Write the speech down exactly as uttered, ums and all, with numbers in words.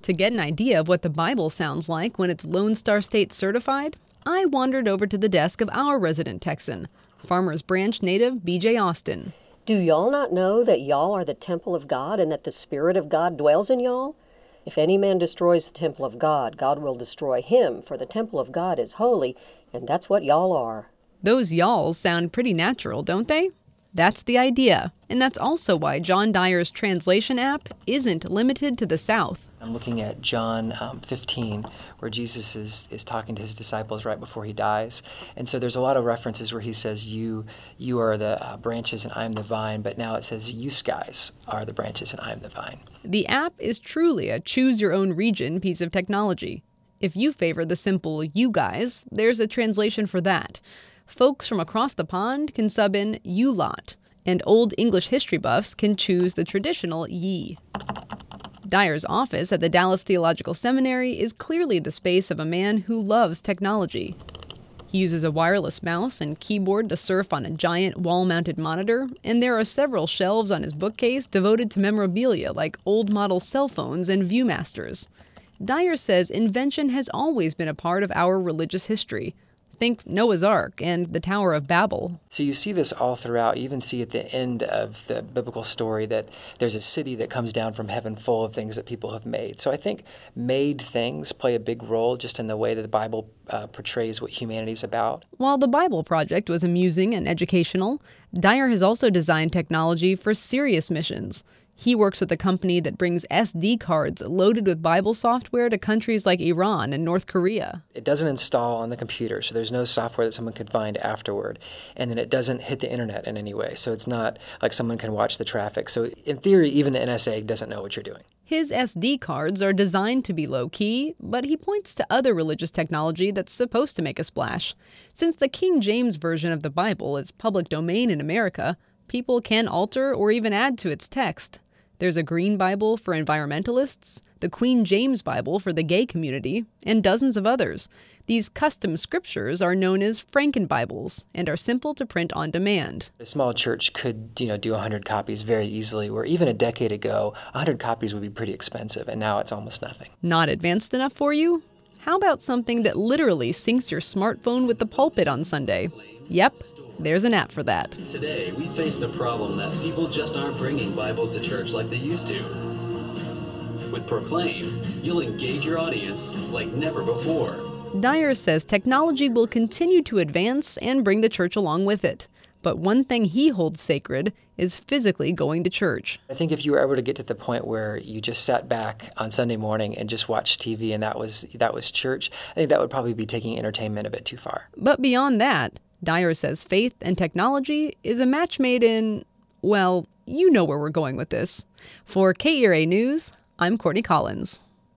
To get an idea of what the Bible sounds like when it's Lone Star State certified, I wandered over to the desk of our resident Texan, Farmers Branch native B J Austin. Do y'all not know that y'all are the temple of God and that the Spirit of God dwells in y'all? If any man destroys the temple of God, God will destroy him, for the temple of God is holy, and that's what y'all are. Those y'alls sound pretty natural, don't they? That's the idea, and that's also why John Dyer's translation app isn't limited to the South. I'm looking at John um, fifteen, where Jesus is, is talking to his disciples right before he dies. And so there's a lot of references where he says, you you are the uh, branches and I'm the vine, but now it says, you guys are the branches and I'm the vine. The app is truly a choose-your-own-region piece of technology. If you favor the simple you guys, there's a translation for that. Folks from across the pond can sub in you lot, and old English history buffs can choose the traditional ye. Dyer's office at the Dallas Theological Seminary is clearly the space of a man who loves technology. He uses a wireless mouse and keyboard to surf on a giant wall-mounted monitor, and there are several shelves on his bookcase devoted to memorabilia like old-model cell phones and Viewmasters. Dyer says invention has always been a part of our religious history. Think Noah's Ark and the Tower of Babel. So you see this all throughout. You even see at the end of the biblical story that there's a city that comes down from heaven full of things that people have made. So I think made things play a big role just in the way that the Bible uh, portrays what humanity's about. While the Bible Project was amusing and educational, Dyer has also designed technology for serious missions. He works with a company that brings S D cards loaded with Bible software to countries like Iran and North Korea. It doesn't install on the computer, so there's no software that someone could find afterward. And then it doesn't hit the internet in any way, so it's not like someone can watch the traffic. So in theory, even the N S A doesn't know what you're doing. His S D cards are designed to be low-key, but he points to other religious technology that's supposed to make a splash. Since the King James Version of the Bible is public domain in America, people can alter or even add to its text. There's a Green Bible for environmentalists, the Queen James Bible for the gay community, and dozens of others. These custom scriptures are known as Franken-Bibles and are simple to print on demand. A small church could, you know, do one hundred copies very easily, where even a decade ago, one hundred copies would be pretty expensive, and now it's almost nothing. Not advanced enough for you? How about something that literally syncs your smartphone with the pulpit on Sunday? Yep. There's an app for that. Today, we face the problem that people just aren't bringing Bibles to church like they used to. With Proclaim, you'll engage your audience like never before. Dyer says technology will continue to advance and bring the church along with it. But one thing he holds sacred is physically going to church. I think if you were ever to get to the point where you just sat back on Sunday morning and just watched T V and that was that was church, I think that would probably be taking entertainment a bit too far. But beyond that, Dyer says faith and technology is a match made in, well, you know where we're going with this. For K E R A News, I'm Courtney Collins.